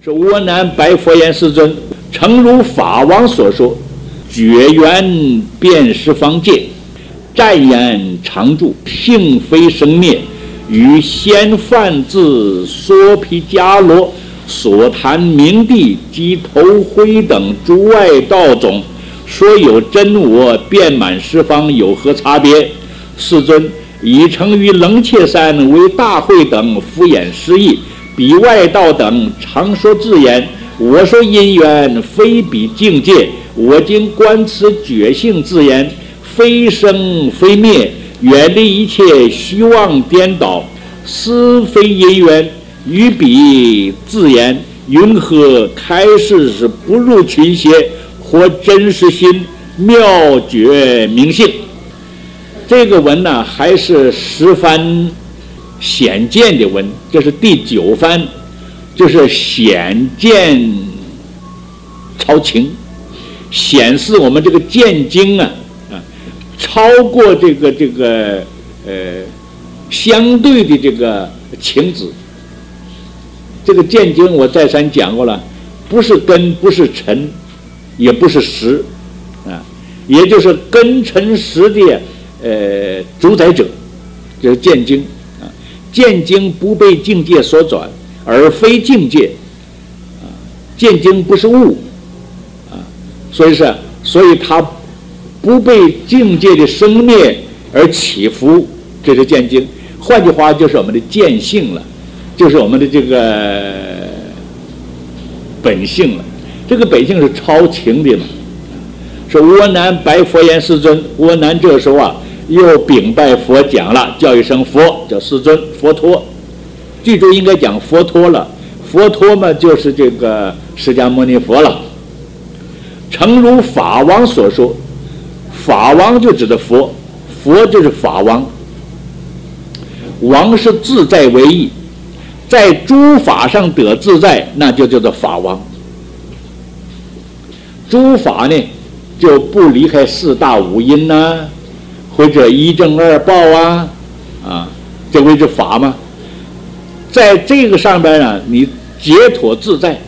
是我南白佛言：世尊，诚如法王所说，觉缘遍十方界，湛然常住，性非生灭，与先梵自娑毗迦罗所谈明地及头灰等诸外道种，说有真我遍满十方，有何差别？世尊，已成于冷切山为大会等敷衍失义，彼外道等常说自言，我说因缘非彼境界，我今观此觉性自言，非生非灭，远离一切虚妄颠倒，思非因缘，于彼自言，云何开示是不入群邪，或真实心，妙觉明性。这个文呢，还是十番显见的文，这是第9番，就是显见超情，显示我们这个见经啊，超过这个相对的这个情子。这个见经我再三讲过了，不是根，不是尘，也不是实，也就是根尘实的主宰者，就是见经啊。见经不被境界所转，而非境界啊。见经不是物啊，所以它不被境界的生灭而起伏，这是见经。换句话就是我们的见性了，就是我们的这个本性了。这个本性是超情的嘛。说我南白佛言：世尊，我南这时候啊，又禀拜佛讲了，叫一声佛，叫世尊，佛陀。记住应该讲佛陀了，佛陀嘛就是这个释迦牟尼佛了。诚如法王所说，法王就指的佛，佛就是法王，王是自在为义，在诸法上得自在，那就叫做法王。诸法呢就不离开四大五阴呐，或者一正二报啊，这谓之法嘛。在这个上边呢，你解脱自在，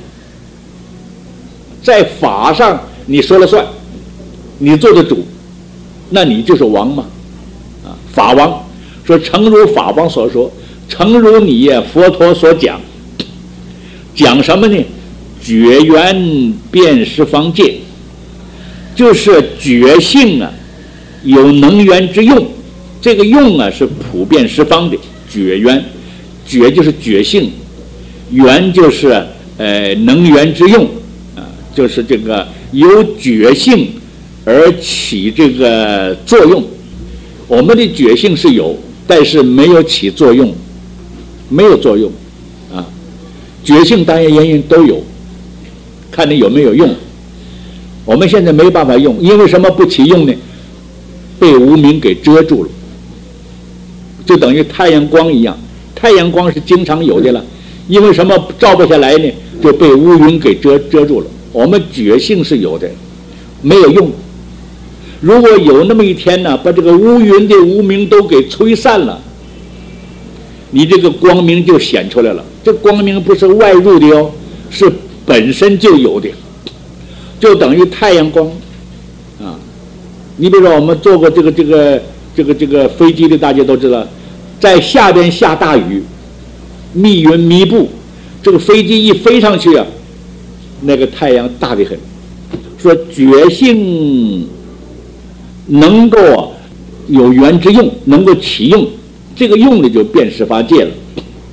在法上你说了算，你做的主，那你就是王嘛，法王。说诚如法王所说，诚如你佛陀所讲，讲什么呢？觉缘遍十方界，就是觉性啊，有能源之用。这个用啊是普遍十方的觉缘，觉就是觉性，缘就是能源之用啊，就是这个由觉性而起这个作用。我们的觉性是有，但是没有起作用，没有作用啊。觉性当然原因都有，看你有没有用。我们现在没办法用，因为什么不起用呢？被无明给遮住了，就等于太阳光一样，太阳光是经常有的了，因为什么照不下来呢？就被乌云给遮住了。我们觉性是有的，没有用。如果有那么一天呢，把这个乌云的无明都给吹散了，你这个光明就显出来了。这光明不是外入的哦，是本身就有的，就等于太阳光啊。你比如说我们坐过这个飞机的，大家都知道，在下边下大雨，密云密布，这个飞机一飞上去啊，那个太阳大得很。说觉性能够有缘之用，能够起用，这个用的就遍十法界了。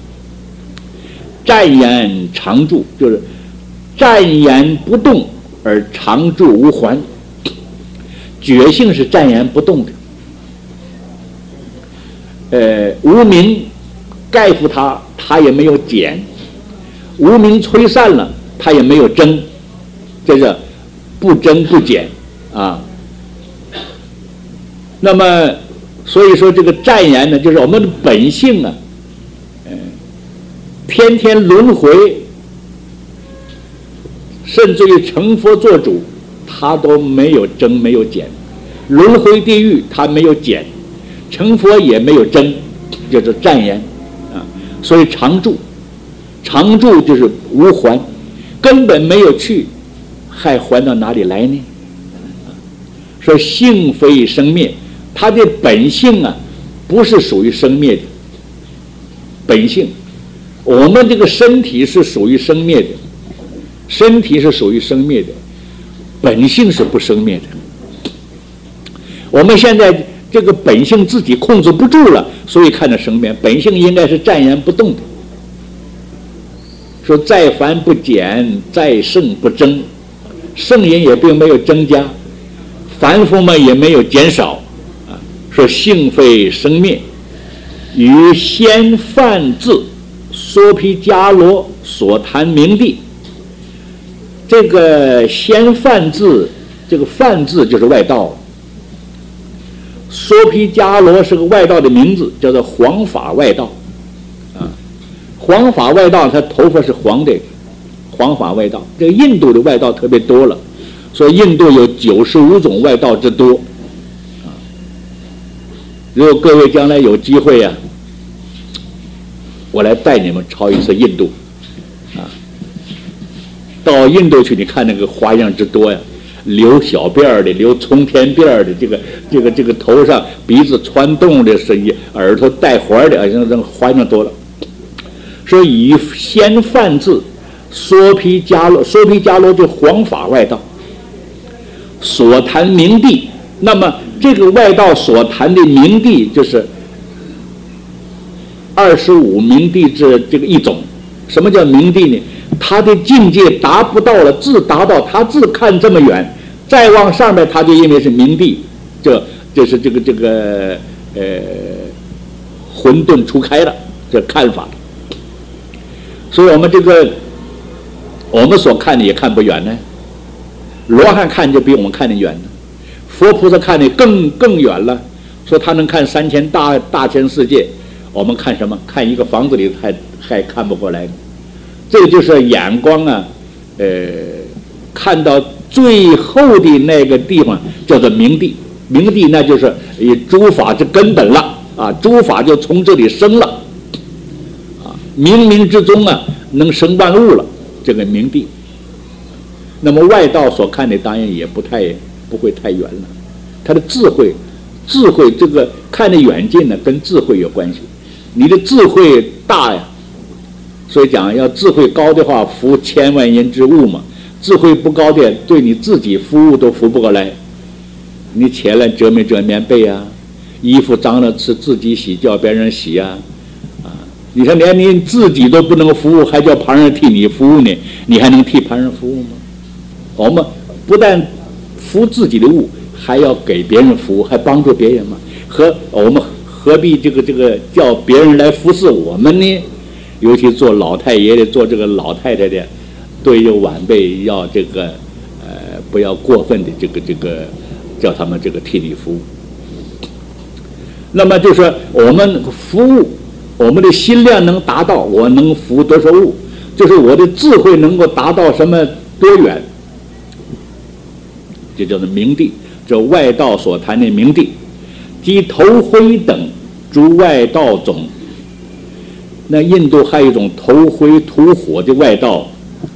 湛然常住，就是湛然不动而常住无还。觉性是湛然不动的，无明盖覆它，它也没有减；无明吹散了，它也没有增，这个不增不减啊。那么所以说这个湛然呢，就是我们的本性啊，天天轮回，甚至于成佛做主，他都没有增没有减。轮回地狱他没有减，成佛也没有增，叫做湛然啊。所以常住，常住就是无还。 根本没有去，还还到哪里来呢？说性非生灭，它的本性啊，不是属于生灭的本性。我们这个身体是属于生灭的，身体是属于生灭的，本性是不生灭的。我们现在这个本性自己控制不住了，所以看着生灭。本性应该是暂然不动的。说再繁不减，再盛不增，圣人也并没有增加，凡夫们也没有减少啊。说性非生灭，与先梵字娑毗迦罗所谈明地。这个先梵字，这个梵字就是外道，娑毗迦罗是个外道的名字，叫做黄法外道啊。黄法外道他头发是黄的，黄法外道。这个印度的外道特别多了，所以印度有95种外道之多啊。如果各位将来有机会啊，我来带你们抄一次印度啊。到印度去，你看那个花样之多呀，留小辫儿的，留冲天辫儿的，这个头上鼻子穿洞的，是耳朵带环的，这花样多了。说以先梵字娑毗迦罗，娑毗迦罗就黄法外道所谈明地。那么这个外道所谈的明地就是25明地之这个一种。什么叫明地呢？他的境界达不到了，自达到，他自看这么远，再往上面他就因为是明地，这是这个混沌初开了，这看法。所以我们所看的也看不远呢，罗汉看就比我们看的远呢，佛菩萨看的更远了。说他能看3000大千世界，我们看什么？看一个房子里还看不过来呢。这就是眼光啊，看到最后的那个地方叫做明地。明地那就是以诸法之根本了啊，诸法就从这里生了啊，冥冥之中啊能生万物了，这个明地。那么外道所看的当然也不会太远了，他的智慧这个看的远近呢，跟智慧有关系。你的智慧大呀，所以讲要智慧高的话，服千万人之物嘛。智慧不高的，对你自己服务都服不过来。你起来折没折棉被啊？衣服脏了是自己洗，叫别人洗啊？你说连你自己都不能服务，还叫旁人替你服务呢？你还能替旁人服务吗？我们不但服自己的物，还要给别人服务，还帮助别人嘛。我们何必这个叫别人来服侍我们呢？尤其做老太爷的，做这个老太太的，对于晚辈要不要过分的这个叫他们替你服务。那么就是说我们服务，我们的心量能达到，我能服多少物，就是我的智慧能够达到什么多远，这叫做明地。这外道所谈的明地，即头灰等诸外道种。那印度还有一种头灰吐火的外道，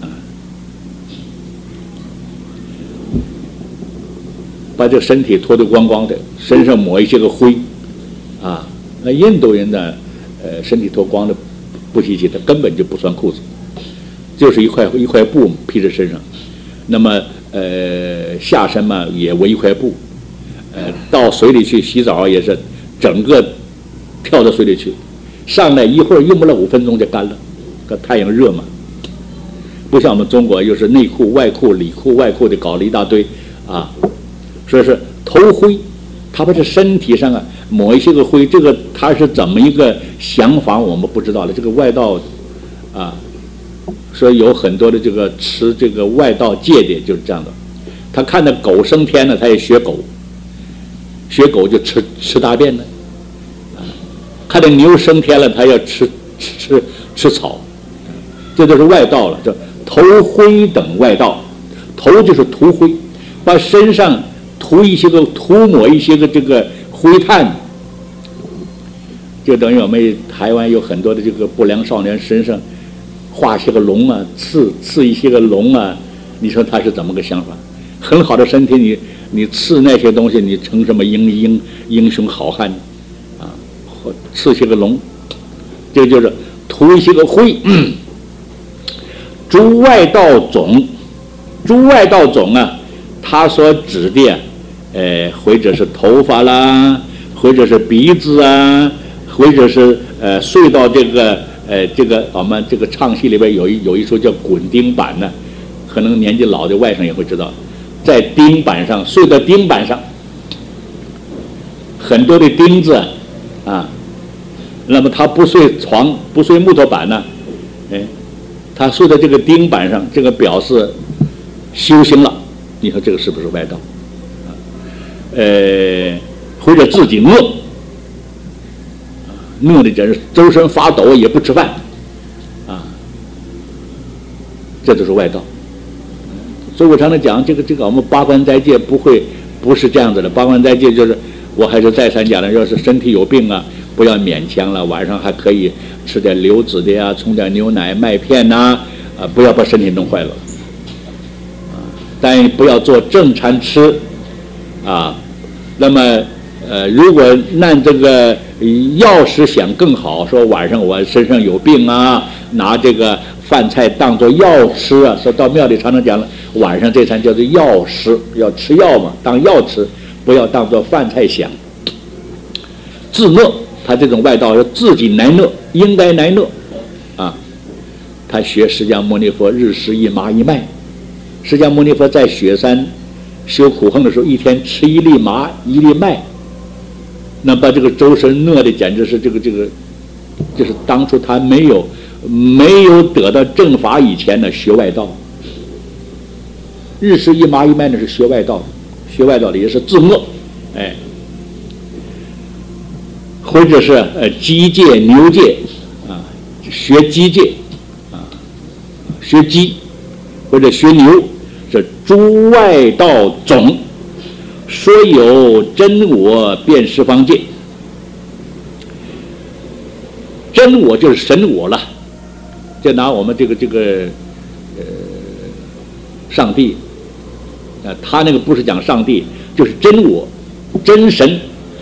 把这个身体脱得光光的，身上抹一些个灰啊。那印度人呢，身体脱光的不稀奇，他根本就不穿裤子，就是一块布披在身上。那么下身嘛也围一块布，到水里去洗澡也是整个跳到水里去，上来一会儿用不了5分钟就干了，可太阳热嘛。不像我们中国又是内裤外裤里裤外裤的搞了一大堆啊。说是头灰，他把这身体上啊抹一些个灰，这个他是怎么一个想法我们不知道了。这个外道啊，说有很多的这个持这个外道戒的就是这样的，他看到狗升天了，他也学狗就吃大便了啊，看到牛升天了，他要吃草，这就是外道了。这头灰等外道，头就是涂灰，把身上涂抹一些个这个灰炭，就等于我们台湾有很多的这个不良少年身上画些个龙啊，刺一些个龙啊，你说他是怎么个想法？很好的身体，你刺那些东西，你成什么英雄好汉啊？或刺些个龙，这就是涂一些个灰。诸外道种，诸外道种啊，他所指的或者是头发啦，或者是鼻子啊，或者是睡到这个我们这个唱戏里边有一首叫滚钉板呢，可能年纪老的外甥也会知道，在钉板上睡到钉板上，很多的钉子啊，那么他不睡床不睡木头板呢，他睡在这个钉板上，这个表示修行了。你说这个是不是外道？或者自己饿的人周身发抖也不吃饭啊，这就是外道。所以我常常讲这个我们八关斋戒不是这样子的。八关斋戒就是我还是再三讲的，要是身体有病啊，不要勉强了，晚上还可以吃点流质的呀，冲点牛奶麦片呐，不要把身体弄坏了，但不要做正餐吃啊。那么如果按这个药师想更好，说晚上我身上有病啊，拿这个饭菜当作药吃啊，说到庙里常常讲了，晚上这餐叫做药食，要吃药嘛，当药吃，不要当作饭菜想。自乐，他这种外道要自己来乐，应该来乐啊。他学释迦牟尼佛日食一麻一麦，释迦牟尼佛在雪山修苦行的时候，一天吃一粒麻一粒麦，那把这个周身饿的简直是这个，就是当初他没有得到正法以前呢，学外道。日食一麻一麦呢是学外道，学外道的也是自饿，或者是鸡戒牛戒啊，学鸡戒啊，学鸡或者学牛，是诸外道种，说有真我遍十方界。真我就是神我了，就拿我们这个上帝他那个不是讲上帝，就是真我真神。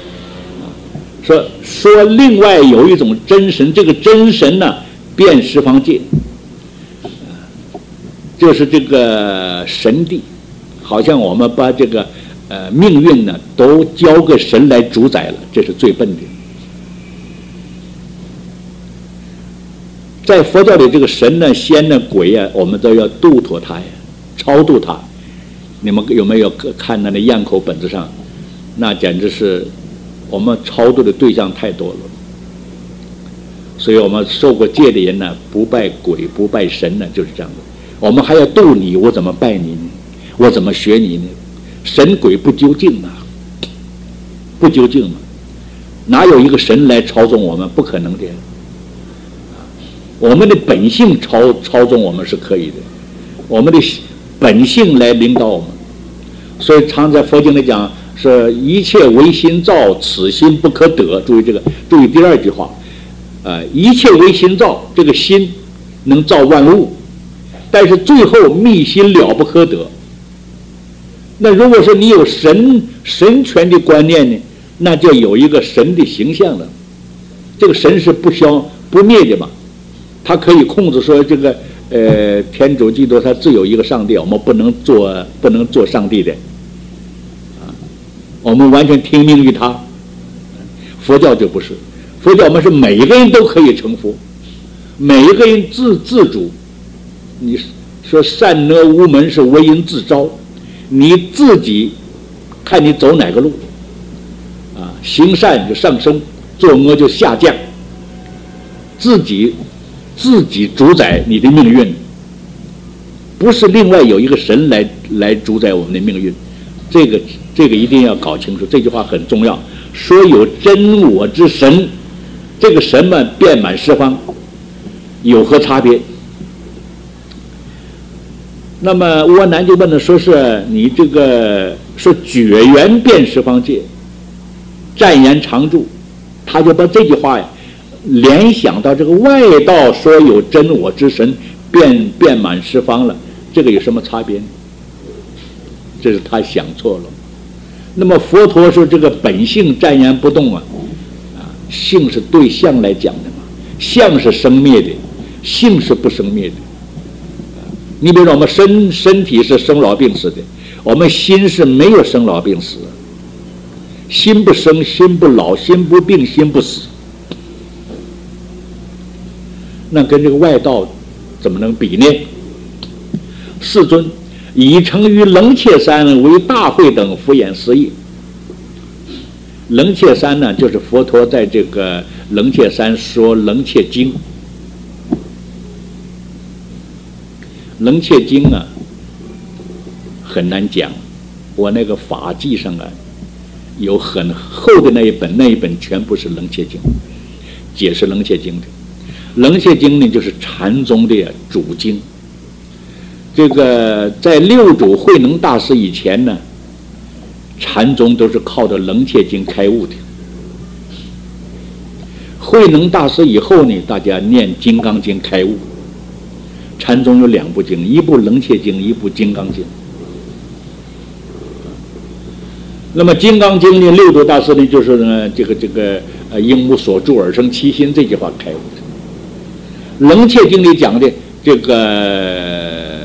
说另外有一种真神，这个真神呢遍十方界，就是这个神地，好像我们把这个命运呢都交给神来主宰了，这是最笨的。在佛教里，这个神呢、仙呢、鬼啊，我们都要度脱他呀，超度他。你们有没有看那样口本子上？那简直是我们超度的对象太多了。所以我们受过戒的人呢，不拜鬼不拜神呢，就是这样的。我们还要度你，我怎么拜你呢？我怎么学你呢？神鬼不究竟啊，不究竟嘛，哪有一个神来操纵我们？不可能的。我们的本性操纵我们是可以的，我们的本性来领导我们。所以常在佛经里讲，是一切唯心造，此心不可得。注意这个，注意第二句话，一切唯心造，这个心能造万物，但是最后密心了不可得。那如果说你有神权的观念呢，那就有一个神的形象了。这个神是不消不灭的嘛，他可以控制说这个天主基督他自有一个上帝，我们不能做上帝的啊，我们完全听命于他。佛教就不是，佛教我们是每一个人都可以成佛，每一个人自主。你说善恶无门是为人自招，你自己看你走哪个路啊，行善就上升，做恶就下降，自己主宰你的命运，不是另外有一个神来主宰我们的命运。这个一定要搞清楚，这句话很重要。说有真我之神，这个神嘛遍满十方，有何差别？那么乌安南就问了，说是你这个说绝缘遍十方界，暂言常住，他就把这句话呀联想到这个外道说有真我之神遍满十方了，这个有什么差别呢？这是他想错了。那么佛陀说这个本性暂然不动啊，性是对相来讲的嘛，相是生灭的，性是不生灭的。你比如说我们身体是生老病死的，我们心是没有生老病死，心不生，心不老，心不病，心不死。那跟这个外道怎么能比呢？世尊，已成于楞伽山为大会等敷衍思议。楞伽山呢，就是佛陀在这个楞伽山说楞伽经。楞伽经啊，很难讲。我那个法记上啊，有很厚的那一本全部是楞伽经，解释楞伽经的。楞伽经呢，就是禅宗的主经。这个在六祖慧能大师以前呢，禅宗都是靠着楞伽经开悟的。慧能大师以后呢，大家念金刚经开悟。禅宗有2部经，一部楞伽经，一部金刚经。那么金刚经呢，六祖大师呢，就是呢这个应无所住而生其心这句话开悟的。楞伽经里讲的这个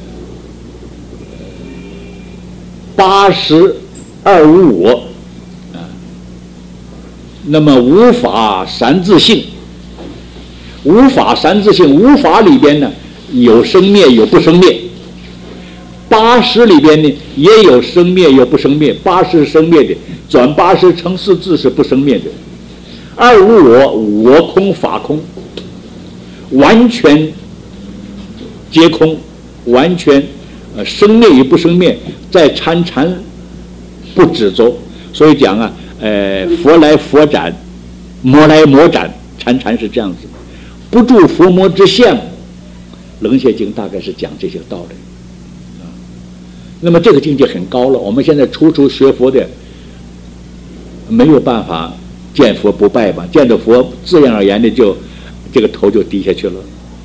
8255啊，那么无法三自性，无法三自性，无法里边呢有生灭有不生灭，80里边呢也有生灭有不生灭，80是生灭的，转80乘4字是不生灭的。255我空法空，完全皆空，完全生灭与不生灭，在参禅不执着。所以讲啊，佛来佛斩，魔来魔斩，参禅是这样子，不住佛魔之相。楞伽经大概是讲这些道理啊。那么这个境界很高了，我们现在初学佛的没有办法见佛不拜吧，见着佛自然而然的就这个头就低下去了。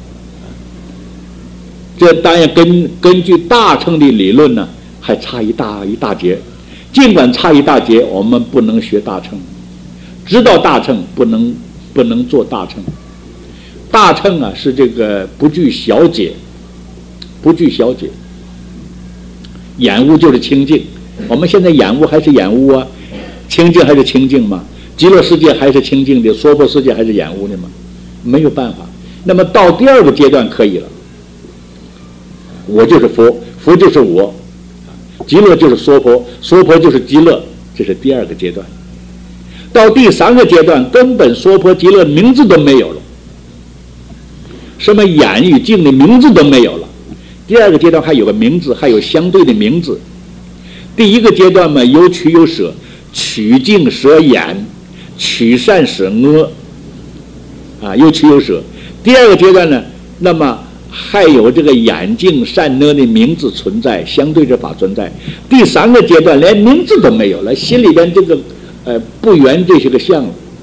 这当然根据大乘的理论呢，还差一大截。尽管差一大截，我们不能学大乘，知道大乘不能做大乘。大乘啊，是这个不惧小解，不惧小解。眼悟就是清净，我们现在眼悟还是眼悟啊，清净还是清净嘛，极乐世界还是清净的，娑婆世界还是眼悟的嘛，没有办法。那么到第2个阶段可以了，我就是佛，佛就是我，极乐就是娑婆，娑婆就是极乐，这是第2个阶段。到第3个阶段，根本娑婆极乐名字都没有了。什么眼与净的名字都没有了。第2个阶段还有个名字，还有相对的名字。第1个阶段嘛，有取有舍，取净舍眼，取善舍阿，啊，有取有舍。第2个阶段呢，那么还有这个眼净善阿的名字存在，相对之法存在。第3个阶段连名字都没有了，心里边这个不缘这些个相，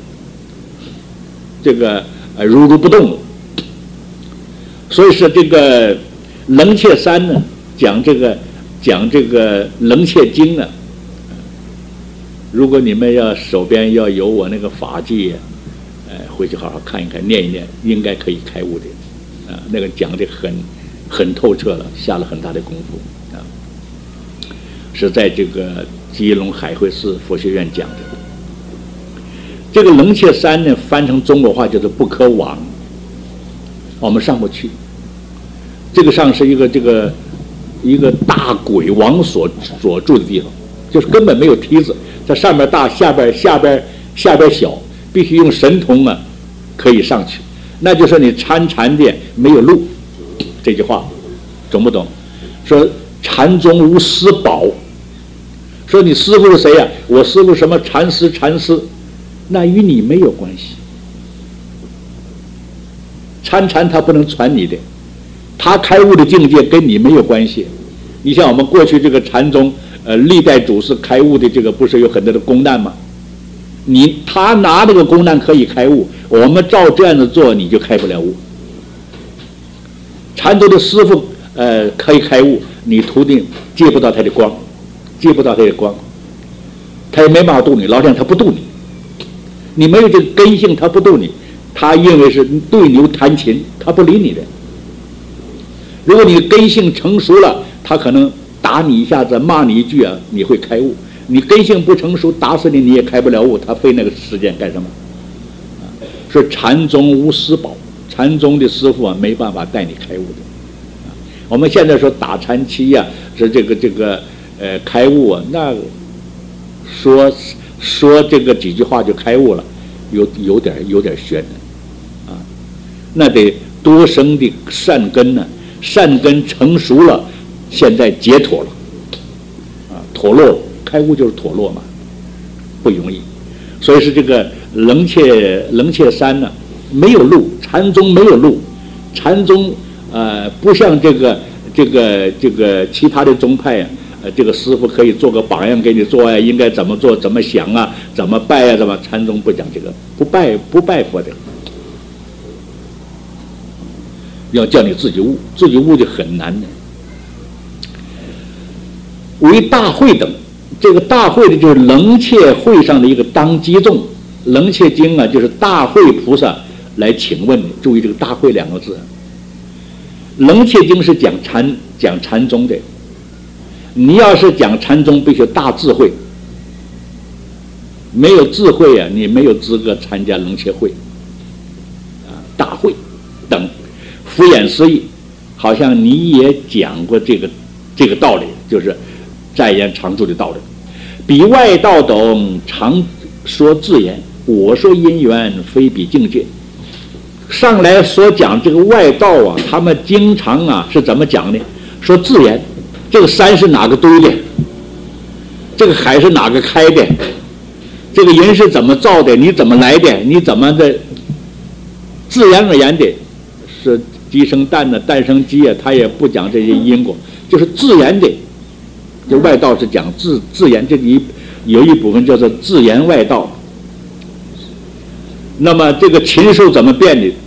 这个如如不动了。所以说这个楞伽山呢，讲这个楞伽经呢，如果你们要手边要有我那个法记，回去好好看一看，念一念，应该可以开悟的，啊，那个讲的很透彻了，下了很大的功夫啊，是在这个基隆海会寺佛学院讲的。这个楞伽山呢，翻成中国话就是不可往，我们上不去。这个上是一个大鬼王所住的地方，就是根本没有梯子，在上面大，下边小，必须用神通啊可以上去。那就是你参禅的没有路，这句话懂不懂？说禅宗无师宝，说你师傅是谁呀？我师傅什么禅师，那与你没有关系。参禅他不能传你的，他开悟的境界跟你没有关系。你像我们过去这个禅宗，历代祖师开悟的这个不是有很多的公难吗？ 他拿这个公难可以开悟，我们照这样子做，你就开不了悟。禅宗的师傅可以开悟，你徒弟接不到他的光，他也没办法度你，老天他不度你，你没有这个根性，他不度你，他认为是对牛弹琴，他不理你的。如果你根性成熟了，他可能打你一下子，骂你一句啊，你会开悟。你根性不成熟，打死你你也开不了悟，他费那个时间干什么？说禅宗无师宝，禅宗的师傅啊没办法带你开悟的。我们现在说打禅期呀，是这个开悟啊，那说这个几句话就开悟了，有点悬的啊，那得多生的善根呢，善根成熟了，现在解脱了啊，脱落了，开悟就是脱落嘛，不容易。所以是这个楞切山呢没有路，禅宗没有路，禅宗不像这个其他的宗派啊，这个师傅可以做个榜样给你做呀，应该怎么做，怎么想啊，怎么拜啊，怎么？禅宗不讲这个，不拜佛的，要叫你自己悟，自己悟就很难的。为大会等，这个大会的就是楞切会上的一个当机众，楞切经啊，就是大会菩萨来请问的。注意这个大会两个字。楞切经是讲禅宗的，你要是讲禅宗，必须大智慧，没有智慧啊，你没有资格参加楞切会啊。大会等敷衍思议，好像你也讲过这个道理，就是在言常住的道理。彼外道等常说自言，我说因缘非彼境界。上来所讲这个外道啊，他们经常啊是怎么讲呢？说自言，这个山是哪个堆的？这个海是哪个开的？这个人是怎么造的？你怎么来的？你怎么的？自然而然的，是鸡生蛋呢，蛋生鸡啊，他也不讲这些因果，就是自然的。这外道是讲自然，这里有一部分叫做自然外道。那么这个禽兽怎么变的？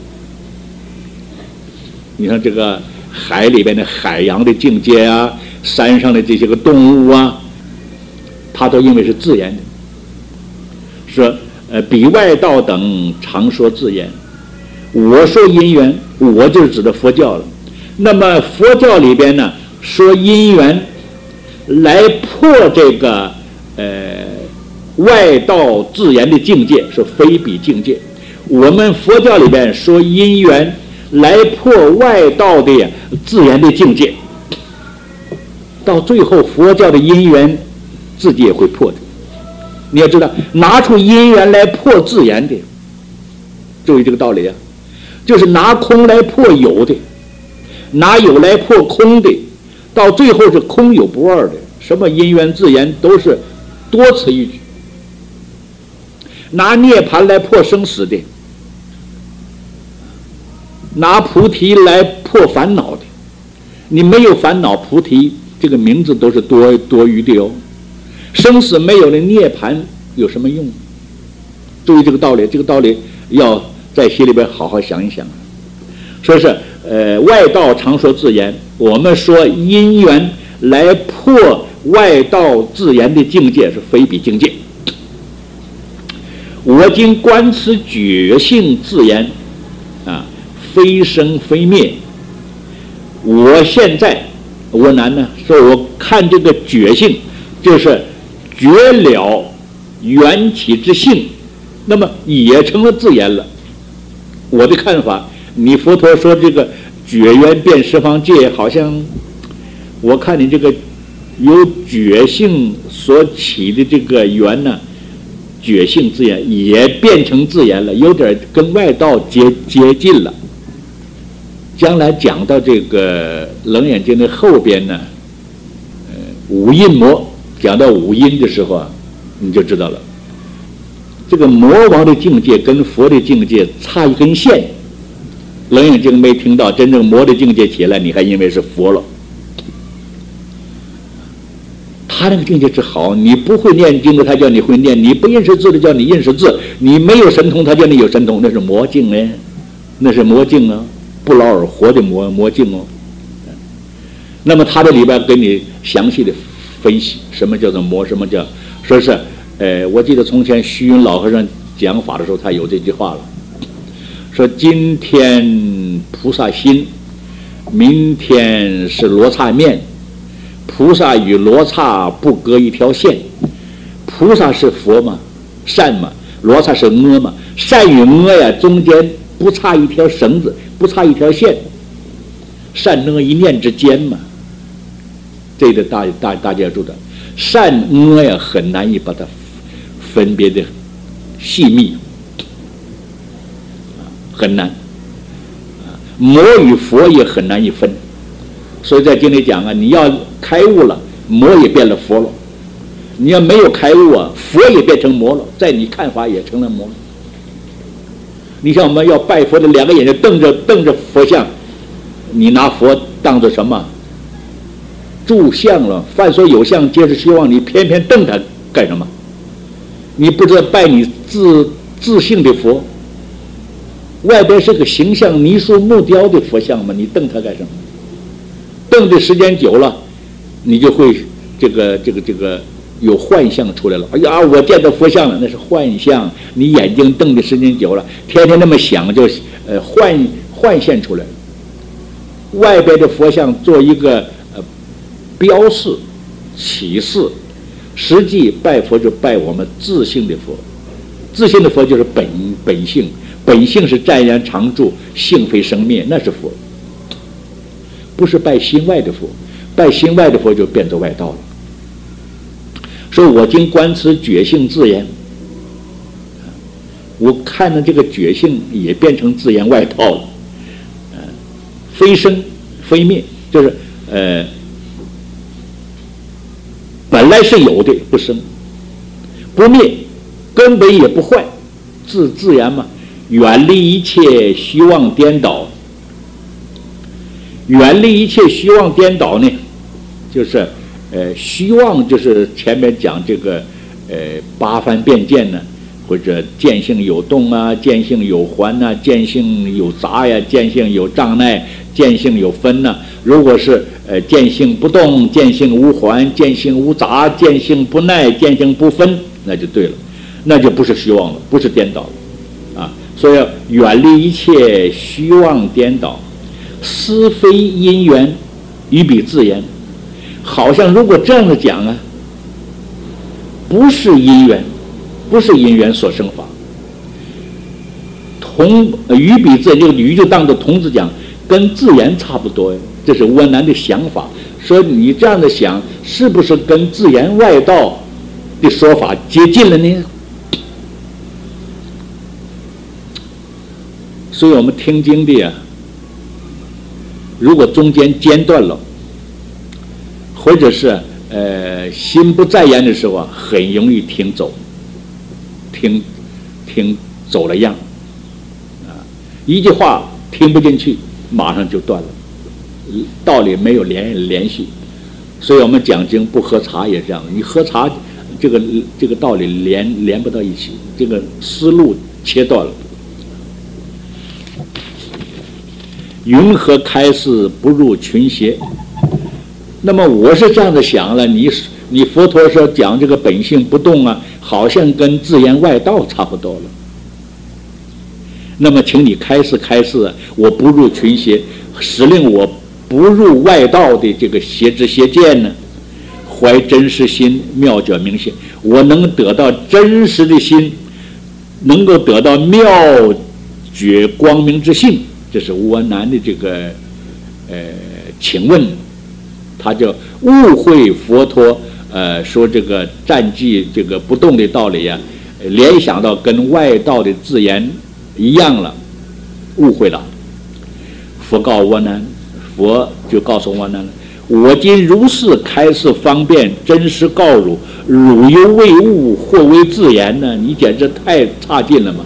你看这个海里边的海洋的境界啊，山上的这些个动物啊，它都因为是自然的。说彼外道等常说自言，我说因缘，我就是指的佛教了。那么佛教里边呢，说因缘来破这个外道自然的境界，是非彼境界。我们佛教里边说因缘来破外道的自然的境界，到最后佛教的因缘自己也会破的。你要知道，拿出因缘来破自然的，注意这个道理啊，就是拿空来破有的，拿有来破空的，到最后是空有不二的。什么因缘自然都是多此一举。拿涅槃来破生死的，拿菩提来破烦恼的，你没有烦恼，菩提这个名字都是多余的哦。生死没有了，涅槃有什么用？注意这个道理，这个道理要在心里边好好想一想。说是外道常说自言，我们说因缘来破外道自然的境界，是非彼境界。我今观此觉性自言啊，非生非灭。我现在我难呢，说我看这个觉性，就是觉了缘起之性，那么也成了自言了。我的看法，你佛陀说这个觉缘变十方界，好像我看你这个由觉性所起的这个缘呢，觉性自言也变成自言了，有点跟外道接近了。将来讲到这个《楞严经》的后边呢，五阴魔讲到五阴的时候啊，你就知道了，这个魔王的境界跟佛的境界差一根线。《楞严经》没听到真正魔的境界起来，你还以为是佛了。 他那个境界是好，你不会念经的，他叫你会念；你不认识字的，叫你认识字；你没有神通，他叫你有神通，那是魔境呢，那是魔境啊，不劳而获的魔境哦。那么他的里边给你详细的分析，什么叫做魔，什么叫说是，我记得从前虚云老和尚讲法的时候，他有这句话了，说今天菩萨心，明天是罗刹面，菩萨与罗刹不隔一条线。菩萨是佛嘛，善嘛，罗刹是恶嘛，善与恶呀，中间不差一条绳子，不差一条线，善恶一念之间嘛。这个大家要知道，善恶呀很难以把它分别的细密，很难。魔与佛也很难一分，所以在经里讲啊，你要开悟了，魔也变了佛了；你要没有开悟啊，佛也变成魔了，在你看法也成了魔了。你像我们要拜佛的，两个眼睛瞪着佛像，你拿佛当作什么？住相了。凡所有相，皆是虚妄。你偏偏瞪他干什么？你不知道拜你自性的佛，外边是个形象泥塑木雕的佛像嘛，你瞪他干什么？瞪的时间久了，你就会这个有幻象出来了。哎呀，我见到佛像了，那是幻象。你眼睛瞪的时间久了，天天那么想，就幻现出来了。外边的佛像做一个标示启示，实际拜佛就拜我们自性的佛。自性的佛就是本性，本性是湛然常住，性非生灭，那是佛。不是拜心外的佛，拜心外的佛就变作外道了。所以我经观持觉性自言，我看到这个觉性也变成自言外道了。非生非灭，就是本来是有的，不生不灭，根本也不坏，自然嘛。远离一切虚妄颠倒，远离一切虚妄颠倒呢，就是虚妄就是前面讲这个八番变见呢，或者见性有动啊，见性有还啊，见性有杂呀，见性有障碍，见性有分呐。如果是见性不动，见性无还，见性无杂，见性不耐，见性不分，那就对了，那就不是虚妄了，不是颠倒了啊。所以要远离一切虚妄颠倒，思非因缘，于彼自言。好像如果这样的讲啊，不是因缘，不是因缘所生法。于彼自言，这个于就当作同字讲，跟自言差不多呀。这是窝囊的想法，说你这样的想，是不是跟自言外道的说法接近了呢？所以我们听经的呀，如果中间间断了，或者是心不在焉的时候啊，很容易听走了样啊，一句话听不进去，马上就断了，道理没有连续。所以我们讲经不喝茶也这样，你喝茶这个道理连不到一起，这个思路切断了。云何开示不入群邪？那么我是这样的想了，你佛陀说讲这个本性不动啊，好像跟自言外道差不多了。那么请你开示啊，我不入群邪，使令我不入外道的这个邪知邪见呢，怀真实心，妙觉明心，我能得到真实的心，能够得到妙觉光明之性。这是窝囊的这个请问他就误会佛陀说这个占据这个不动的道理呀，联想到跟外道的自言一样了，误会了。佛告窝囊，佛就告诉窝囊了，我今如是开示方便，真实告汝，汝犹未悟，或为自言呢？你简直太差劲了嘛！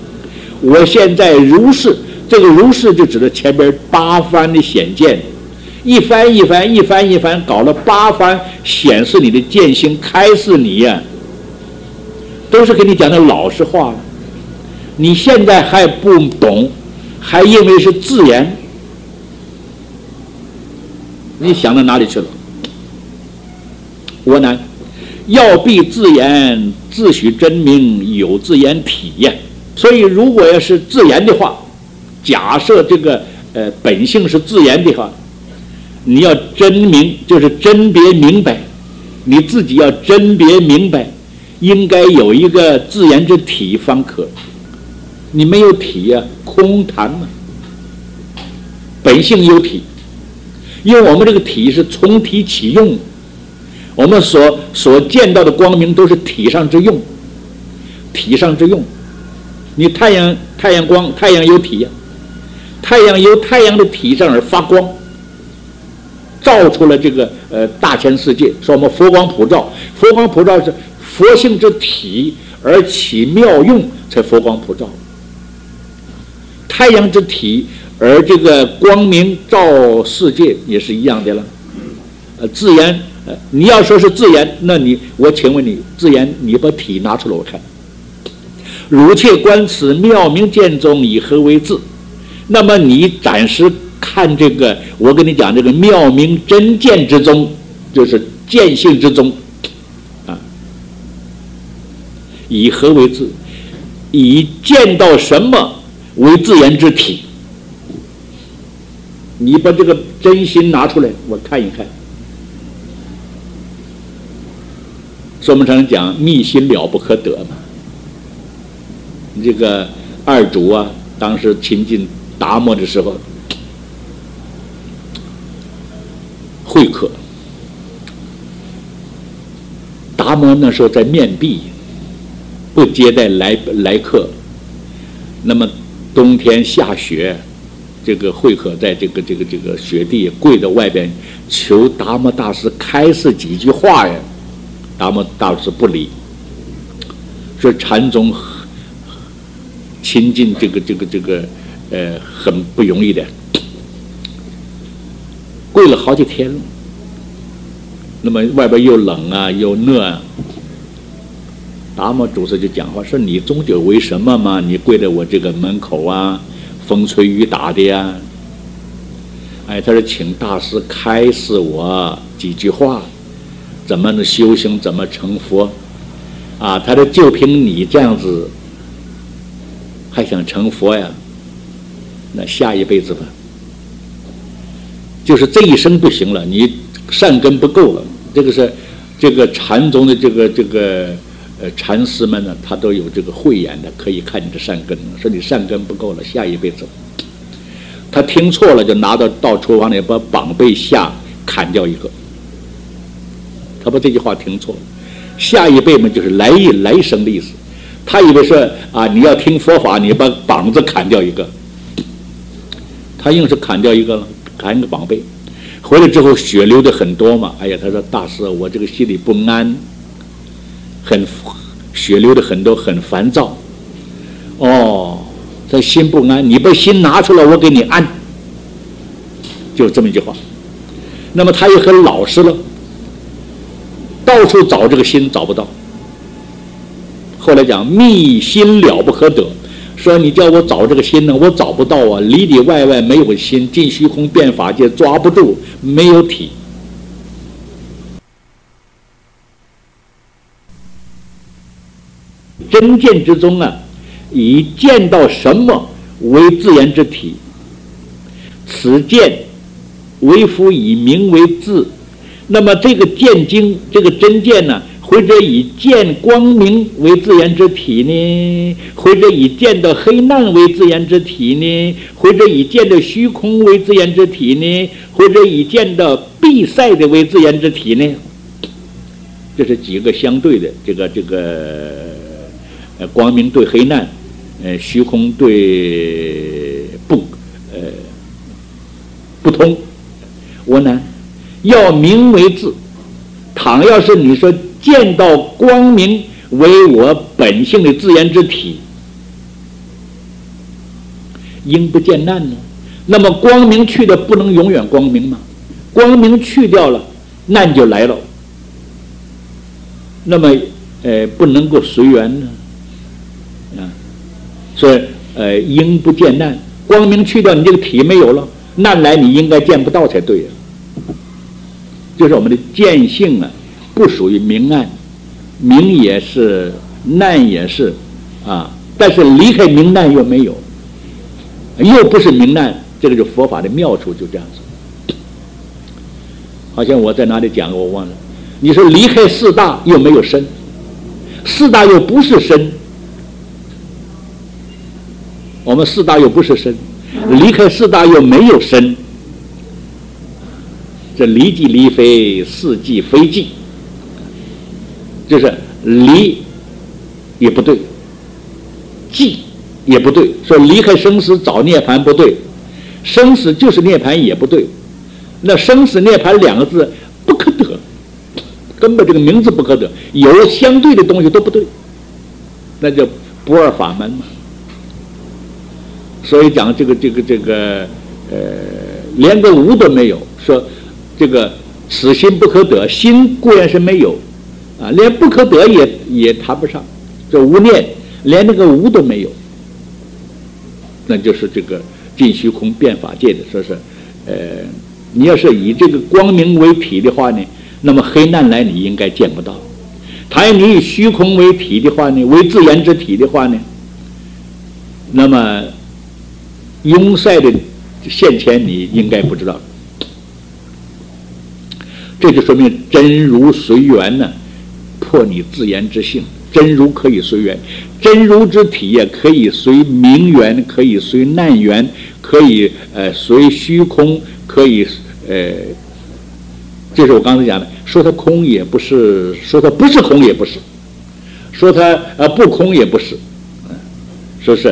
我现在如是，这个如是就指的前边八番的显见， 一番一番一番一番搞了8番，显示你的见性，开示你呀，都是给你讲的老实话。你现在还不懂，还因为是自言，你想到哪里去了？我难，要必自言，自许真名，有自言体验。所以，如果要是自言的话，假设这个本性是自言的话，你要真明，就是甄别明白，你自己要甄别明白，应该有一个自言之体方可。你没有体呀，空谈嘛。本性有体，因为我们这个体是从体起用，我们所见到的光明都是体上之用，体上之用。你太阳光，太阳有体呀，太阳由太阳的体上而发光，照出了这个大千世界。说我们佛光普照，佛光普照是佛性之体而起妙用，才佛光普照。太阳之体而这个光明照世界也是一样的了。自言，你要说是自言，那我请问你，自言你把体拿出来我看。如切观此妙明见中，以何为字？那么你暂时看这个，我跟你讲这个妙明真见之中，就是见性之中啊。以何为字？以见到什么为自言之体？你把这个真心拿出来，我看一看。所以我们常常讲密心了不可得嘛。这个二主啊，当时亲近达摩的时候，会客。达摩那时候在面壁，不接待来客。那么冬天下雪，这个会客在这个雪地跪在外边，求达摩大师开示几句话呀。达摩大师不理，说禅宗亲近这个很不容易的，跪了好几天了。那么外边又冷啊又热啊，达摩祖师就讲话说：“你终究为什么嘛？你跪在我这个门口啊，风吹雨打的呀。”哎，他说：“请大师开示我几句话，怎么能修行，怎么成佛？”啊，他说：“就凭你这样子，还想成佛呀？那下一辈子吧，就是这一生不行了，你善根不够了。这个禅宗的这个禅师们呢，他都有这个慧眼的，可以看你的善根。说你善根不够了，下一辈子。他听错了，就拿到厨房里把膀背下砍掉一个。他把这句话听错了，下一辈嘛就是来生的意思。他以为说啊，你要听佛法，你把膀子砍掉一个。他硬是砍掉一个了，砍一个膀背。回来之后血流的很多嘛，哎呀，他说大师，我这个心里不安，血流的很多，很烦躁。哦，他心不安，你把心拿出来，我给你安，就这么一句话。那么他也很老实了，到处找这个心找不到。后来讲密心了不可得，说你叫我找这个心呢，我找不到啊，里里外外没有心，进虚空变法界抓不住，没有体。真见之中啊，以见到什么为自言之体，此见为夫以名为字。那么这个见经，这个真见呢，或者以见光明为自言之体呢，或者以见到黑暗为自言之体呢，或者以见到虚空为自言之体呢，或者以见到闭塞的为自言之体呢。这是几个相对的，这个光明对黑暗，虚空对不通。我呢，要名为字。倘要是你说见到光明为我本性的自言之体，应不见难呢？那么光明去的不能永远光明吗？ 光明去掉了，难就来了。那么不能够随缘呢，所以应不见难，光明去掉，你这个体没有了，难来你应该见不到才对呀。就是我们的见性啊，不属于明暗，明也是，难也是啊，但是离开明难又没有，又不是明难，这个就佛法的妙处，就这样子。好像我在哪里讲过，我忘了。你说离开四大又没有身，四大又不是身，我们四大又不是身，离开四大又没有身，这离即离非，四即非即，就是离也不对，即也不对，说离开生死找涅槃不对，生死就是涅槃也不对，那生死涅槃两个字不可得，根本这个名字不可得，有相对的东西都不对，那就不二法门嘛。所以讲这个连个无都没有，说这个此心不可得，心固然是没有啊，连不可得也谈不上，这无念连那个无都没有，那就是这个尽虚空变法界的，说是你要是以这个光明为体的话呢，那么黑难来你应该见不到；倘若你以虚空为体的话呢，为自然之体的话呢，那么拥塞的现前你应该不知道。这就说明真如随缘呢，破你自然之性。真如可以随缘，真如之体也可以随明缘，可以随难缘，可以随虚空，可以这是我刚才讲的，说它空也不是，说它不是空也不是，说它不空也不是，说是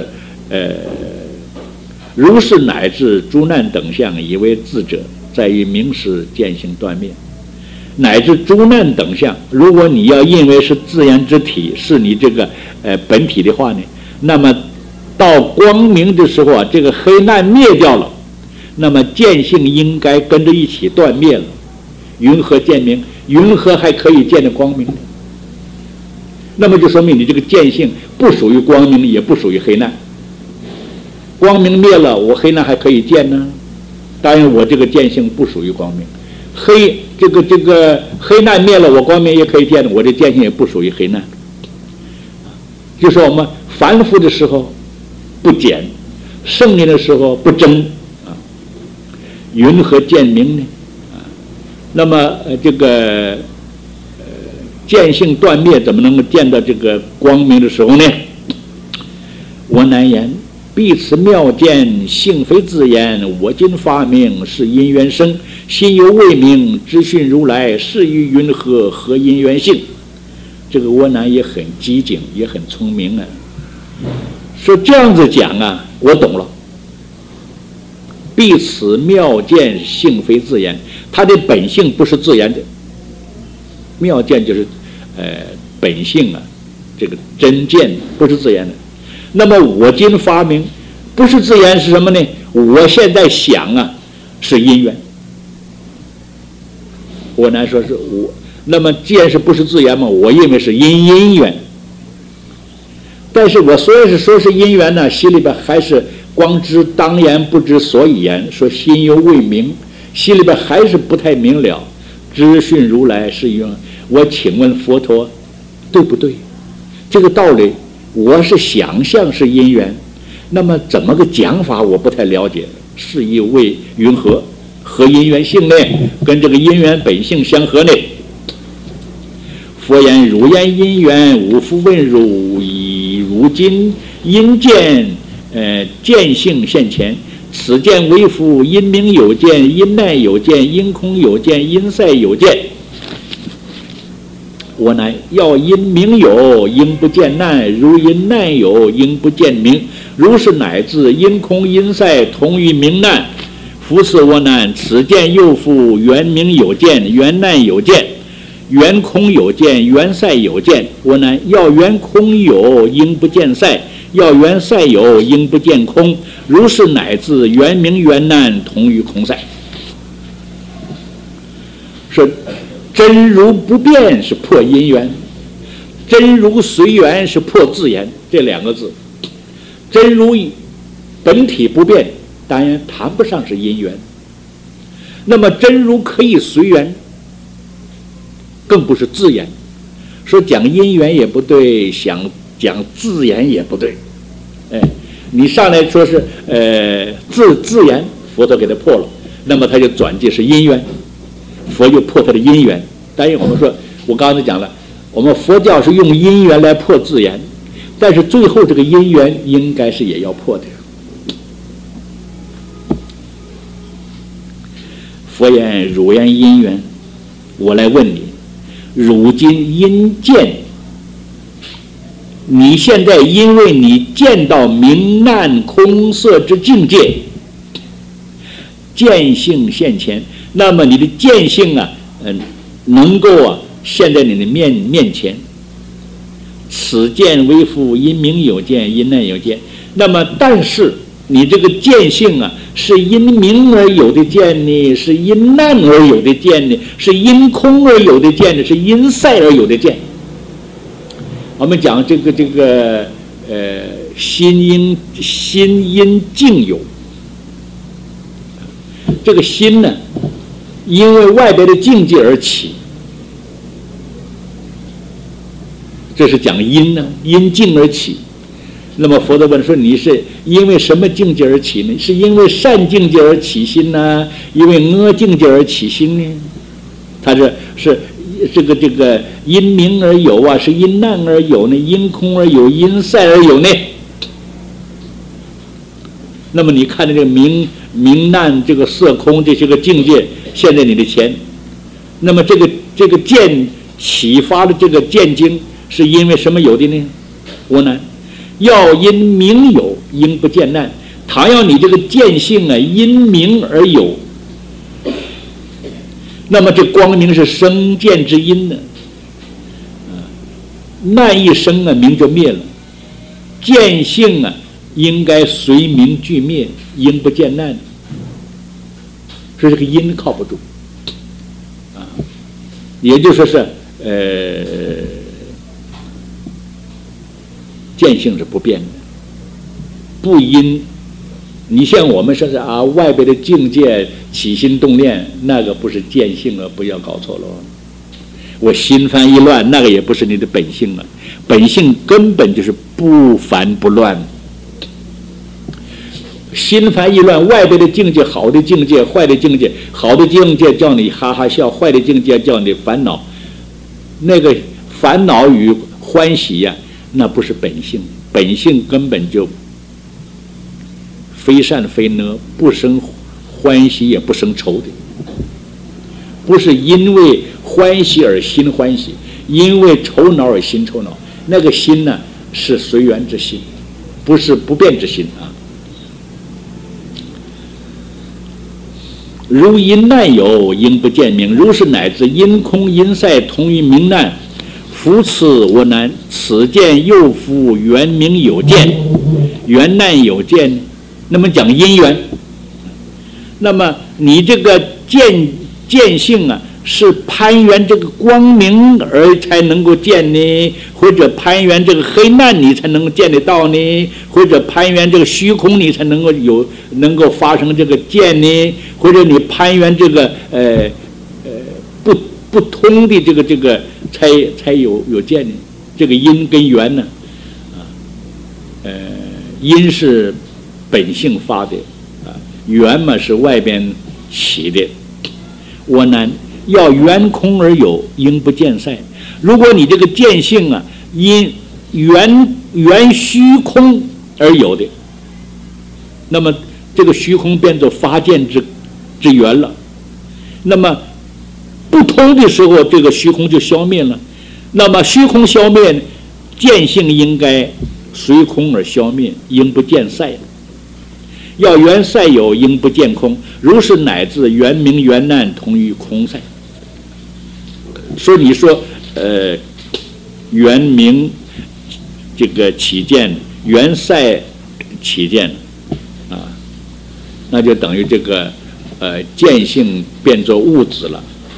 如是乃至诸难等相，以为自者，在于明识见性断灭。乃至诸难等相，如果你要认为是自然之体，是你这个本体的话呢，那么到光明的时候啊，这个黑难灭掉了，那么见性应该跟着一起断灭了。云何见明？云何还可以见得光明呢？那么就说明你这个见性不属于光明，也不属于黑难。光明灭了，我黑难还可以见呢？当然，我这个见性不属于光明。这个黑难灭了，我光明也可以见的，我这见性也不属于黑难。就说我们凡夫的时候不减，圣人的时候不增啊，云何见明呢？啊，那么这个见性断灭，怎么能够见到这个光明的时候呢？我难言。彼此妙见，性非自然。我今发明，是因缘生。心犹未明，知讯如来，是于云何？何因缘性？这个窝囊也很机警，也很聪明啊。说这样子讲啊，我懂了。彼此妙见，性非自然。它的本性不是自然的，妙见就是本性啊，这个真见不是自然的。那么我今发明不是自然是什么呢？我现在想啊，是因缘。我难说是我，那么既然是不是自然嘛，我认为是因缘。但是我虽然是说是因缘呢，心里边还是光知当然不知所以然，说心犹未明，心里边还是不太明了。知讯如来是因，我请问佛陀，对不对？这个道理我是想象是因缘，那么怎么个讲法我不太了解，是以为云何？和因缘性呢？跟这个因缘本性相合呢？佛言：汝言因缘，吾复问汝，以如今因见见性现前，此见为夫因明有见，因难有见，因空有见，因塞有见。我乃要因明有，应不见难；如因难有，应不见明。如是乃至因空因塞同于明难。夫此我难，此见又复缘明有见，缘难有见，缘空有见，缘塞有见。我难要缘空有，应不见塞；要缘塞有，应不见空。如是乃至缘明缘难同于空塞。 说真如不变是破因缘，真如随缘是破自缘，这两个字。真如本体不变，当然谈不上是因缘。那么真如可以随缘，更不是自缘。说讲因缘也不对，想讲自缘也不对。你上来说是自缘，佛陀给他破了，那么他就转介是因缘，佛就破他的因缘。当然我们说，我刚才讲了，我们佛教是用因缘来破自缘，但是最后这个因缘应该是也要破的。佛言汝言因缘，我来问你，汝今因见，你现在因为你见到明暗空色之境界，见性现前，那么你的见性啊，能够现在你的面前。此见为复因明有见，因暗有见。那么但是你这个见性啊，是因明而有的见呢，是因暗而有的见呢，是因空而有的见呢，是因塞而有的见。我们讲这个心因境有，这个心呢，因为外边的境界而起，这是讲因呢，因境而起。那么佛陀问说，你是因为什么境界而起呢？是因为善境界而起心呢？因为恶境界而起心呢？他是这个因明而有啊，是因暗而有呢？因空而有，因塞而有呢？那么你看这个明暗这个色空这些个境界现在你的前，那么这个见启发的这个见经是因为什么有的呢？我呢，要因明有，应不见暗。倘要你这个见性啊，因明而有，那么这光明是生见之因呢，暗一生啊，明就灭了。见性啊，应该随明俱灭，应不见暗。所以这个因靠不住啊，也就说是见性是不变的，不因。你像我们说是啊，外边的境界起心动念，那个不是见性了，不要搞错了。我心烦意乱，那个也不是你的本性了，本性根本就是不烦不乱。心烦意乱，外边的境界，好的境界，坏的境界，好的境界叫你哈哈笑，坏的境界叫你烦恼。那个烦恼与欢喜呀，那不是本性，本性根本就非善非恶，不生欢喜也不生愁的，不是因为欢喜而心欢喜，因为愁恼而心愁恼。那个心呢，是随缘之心，不是不变之心啊。如因暗有，应不见明。如是乃至因空因塞同于明暗，夫此我难。此见又复缘明有见，缘暗有见。那么讲因缘，那么你这个见性啊，是攀缘这个光明而才能够见呢，或者攀缘这个黑暗你才能够见得到呢，或者攀缘这个虚空你才能够发生这个见呢，或者你攀缘这个不通的这个才有见呢。这个因跟缘呢，因是本性发的啊，缘嘛是外边起的。我难要缘空而有，应不见塞。如果你这个见性啊，因缘虚空而有的，那么这个虚空变作发见之缘了。那么不通的时候，这个虚空就消灭了。那么虚空消灭，见性应该随空而消灭，应不见塞。要缘塞有，应不见空。如是乃至缘明缘暗同于空塞。说你说缘明这个起见，缘塞起见啊，那就等于这个见性变作物质了啊，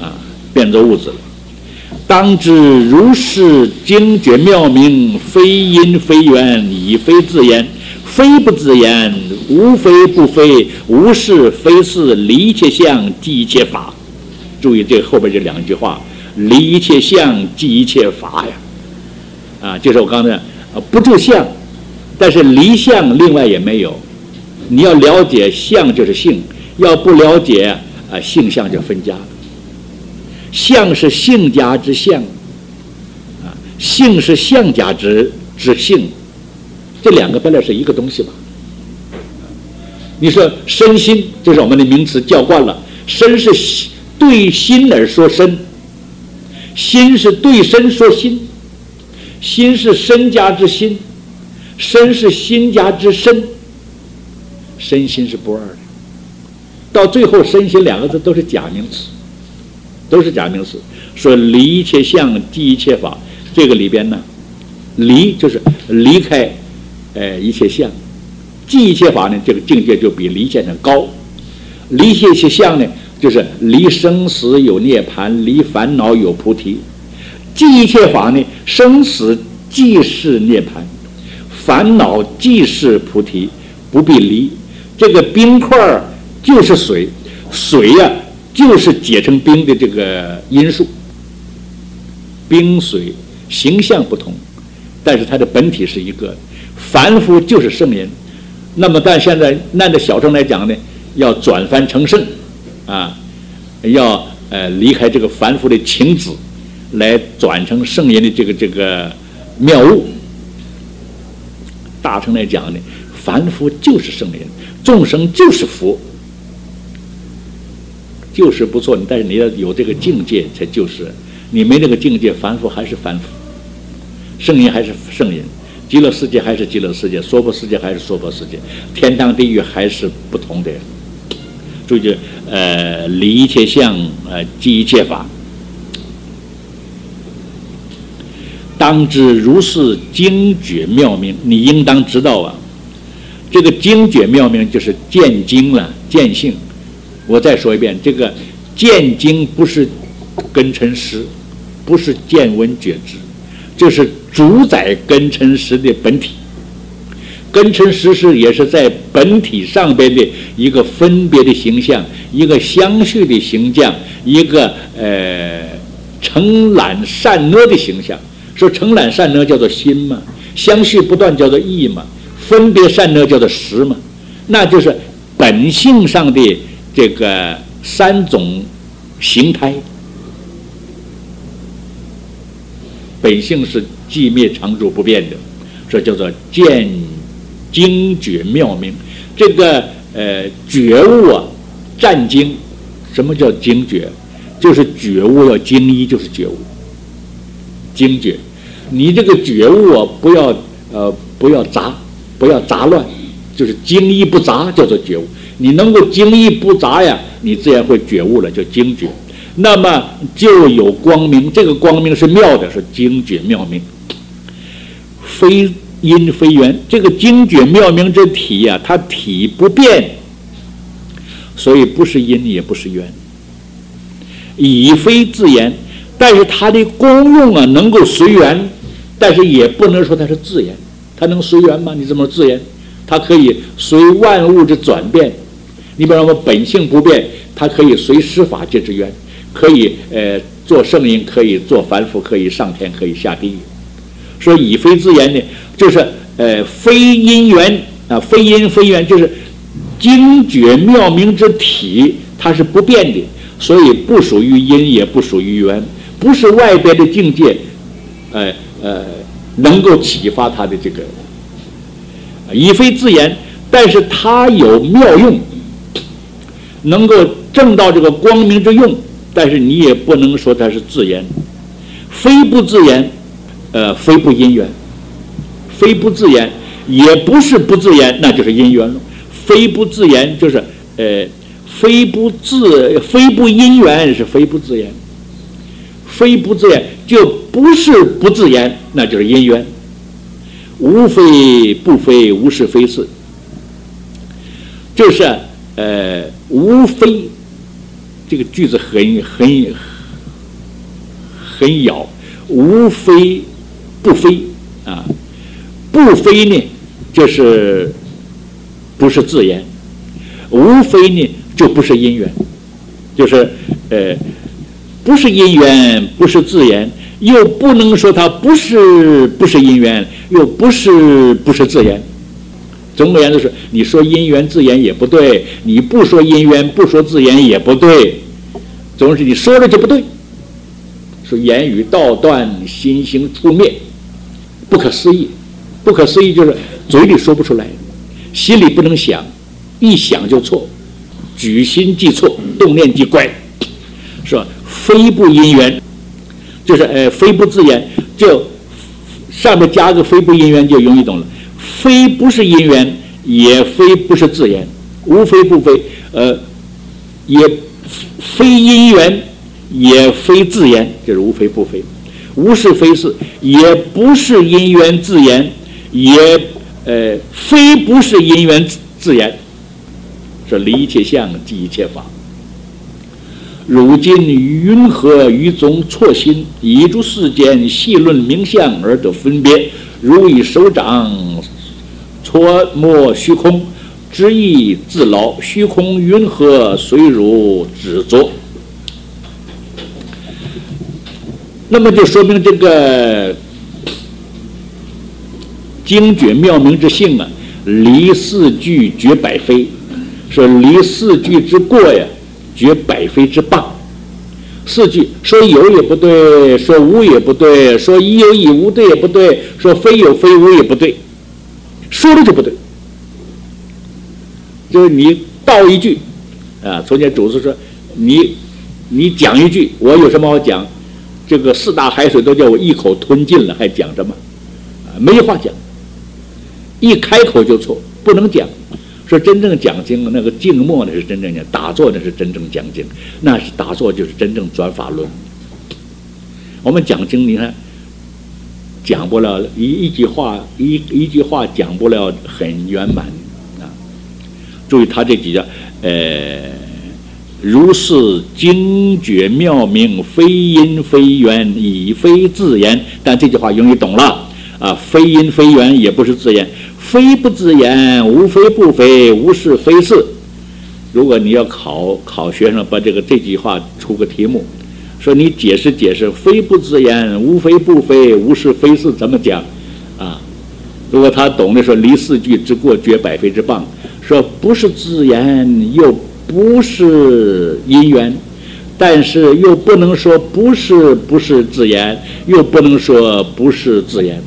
变作物质了。当知如是精绝妙明，非因非缘，已非自言。非不自言，无非不非，无是非是，离一切相，即一切法。注意这后边这两句话，离一切相，即一切法呀。就是我刚才不住相，但是离相另外也没有。你要了解相就是性，要不了解性相就分家了。相是性家之相，性是相家之性，这两个本来是一个东西吧。你说身心，就是我们的名词叫惯了，身是对心而说身，心是对身说心，心是身家之心，身是心家之身，身心是不二的。到最后身心两个字都是假名词，都是假名词。说离一切相，即一切法，这个里边呢，离就是离开一切相，即一切法呢，这个境界就比离现象高。离一切相呢，就是离生死有涅槃，离烦恼有菩提。即一切法呢，生死即是涅槃，烦恼即是菩提，不必离。这个冰块就是水，水呀就是结成冰的这个因素。冰水形象不同，但是它的本体是一个。凡夫就是圣人，那么但现在按照小乘来讲呢，要转凡成圣要离开这个凡夫的情子，来转成圣人的这个妙物。大乘来讲呢，凡夫就是圣人，众生就是佛，就是不错，但是你要有这个境界才就是。你没那个境界，凡夫还是凡夫，圣人还是圣人，极乐世界还是极乐世界，娑婆世界还是娑婆世界，天堂地狱还是不同的。注意离一切相，即一切法。当知如是精绝妙明，你应当知道啊，这个精绝妙明就是见精了，见性。我再说一遍，这个见精不是根尘识，不是见闻觉知，就是主宰根尘识的本体。根尘识也是在本体上边的一个分别的形象，一个相续的形象，一个承揽善恶的形象。说承揽善恶叫做心嘛，相续不断叫做意嘛，分别善恶叫做识嘛，那就是本性上的这个三种形态。本性是寂灭常住不变的，这叫做见精觉妙明。这个觉悟啊，占精。什么叫精觉？就是觉悟要精一，就是觉悟，精觉。你这个觉悟啊，不要杂，不要杂乱，就是精一不杂，叫做觉悟。你能够精一不杂呀，你自然会觉悟了，叫精觉。那么就有光明，这个光明是妙的，是精觉妙明，非因非缘。这个精觉妙明之体呀，它体不变，所以不是因也不是缘，已非自言。但是它的功用啊，能够随缘，但是也不能说它是自言。它能随缘吗？你怎么自言？它可以随万物之转变。你比方说本性不变，它可以随施法界之缘。可以做圣人，可以做凡夫，可以上天，可以下地狱。说以非自言呢，就是非因缘啊，非因非缘，就是精绝妙明之体，它是不变的，所以不属于因，也不属于缘，不是外边的境界能够启发它的这个以非自言，但是它有妙用，能够证到这个光明之用。但是你也不能说它是自言，非不自言，非不因缘，非不自言，也不是不自言，那就是因缘了。非不自言就是非不因缘是非不自言，非不自言就不是不自言，那就是因缘。无非不非，无是非是，就是无非。这个句子很咬，无非不非啊，不非呢就是不是自然，无非呢就不是因缘，就是不是因缘，不是自然，又不能说它不是因缘，又不是自然。总而言之是，你说因缘自然也不对，你不说因缘不说自然也不对，总是你说了就不对。说言语道断，心行处灭，不可思议。不可思议就是嘴里说不出来，心里不能想，一想就错，举心即错，动念即乖，是吧？非不因缘，就是非不自然，就上面加个非不因缘就容易懂了。非不是因缘，也非不是自然，无非不非，也非因缘，也非自然，就是无非不非，无是非是，也不是因缘自然，也非不是因缘自然，说离一切相，即一切法。如今云何于中错心，以诸世间细论名相而得分别，如以手掌搓摸虚空，知意自劳，虚空云何随如执着。那么就说明这个精绝妙明之性啊，离四句绝百非，说离四句之过呀，绝百非之谤。四句说有也不对，说无也不对，说一有一无对也不对，说非有非无也不对，说了就不对。就是你道一句啊，从前祖师说你讲一句，我有什么好讲？这个四大海水都叫我一口吞尽了，还讲什么？没话讲，一开口就错，不能讲。说真正讲经，那个静默那是真正讲，打坐那是真正讲经，那是打坐就是真正转法轮。我们讲经，你看讲不了一句话讲不了很圆满啊。注意他这几句，如是精绝妙明，非因非缘，已非自然。但这句话容易懂了啊，非因非缘，也不是自然。非不自然，无非不非，无是非是。如果你要考学生，把这句话出个题目，说你解释非不自然，无非不非，无是非是怎么讲啊？如果他懂得说离四句之过，绝百非之谤，说不是自然，又不是因缘，但是又不能说不是自然，又不能说不是自然。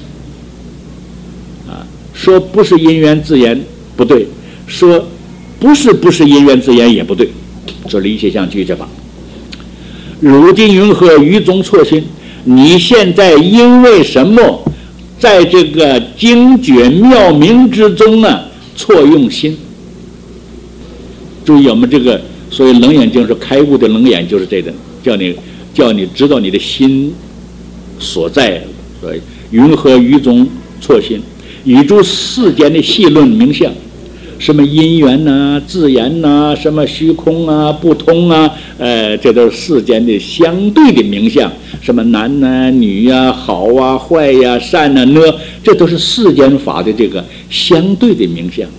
说不是因缘自然不对，说不是因缘自然也不对，说离一切相，即一切法。如今云何于中错心？你现在因为什么在这个精绝妙明之中呢错用心？注意我们这个所谓楞严经说开悟的楞严就是这个，叫你知道你的心所在。所以云何于中错心？以诸世间的细论名相，什么因缘呐、自然呐、什么虚空啊、不通啊，这都是世间的相对的名相，什么男呐、女呀、好啊、坏呀、善呐、呢，这都是世间法的这个相对的名相。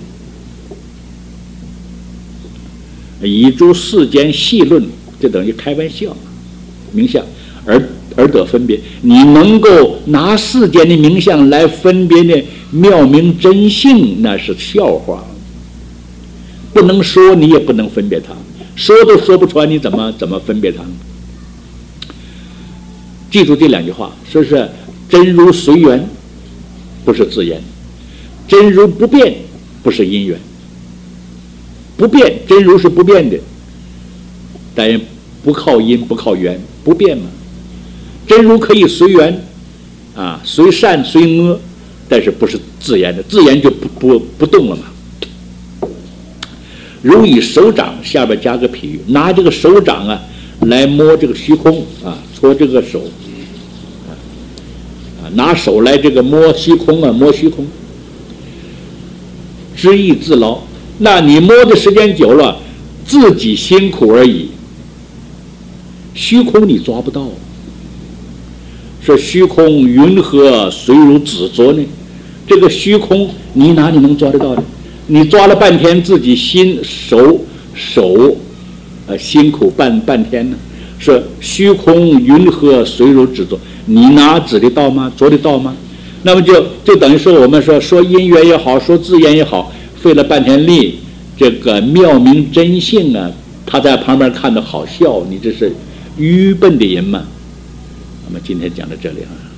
以诸世间细论，这等于开玩笑，名相而得分别。你能够拿世间的名相来分别的妙明真性，那是笑话，不能说，你也不能分别它，说都说不出来，你怎么分别它？记住这两句话，说是真如随缘，不是自然；真如不变，不是因缘。不变，真如是不变的，但不靠因，不靠缘，不变嘛。真如可以随缘啊，随善随恶，但是不是自然的，自然就不动了嘛。如以手掌，下边加个譬喻，拿这个手掌啊来摸这个虚空啊，搓这个手啊，拿手来这个摸虚空啊，摸虚空，知意自劳。那你摸的时间久了，自己辛苦而已，虚空你抓不到， 说虚空云何随如指捉呢？这个虚空你哪里能抓得到呢？你抓了半天，自己心手辛苦半天呢。说虚空云何随如指捉？你哪指得到吗？捉得到吗？那么就等于说我们说因缘也好，说自然也好，费了半天力，这个妙明真性啊，他在旁边看着好笑，你这是愚笨的人嘛。那么今天讲到这里啊。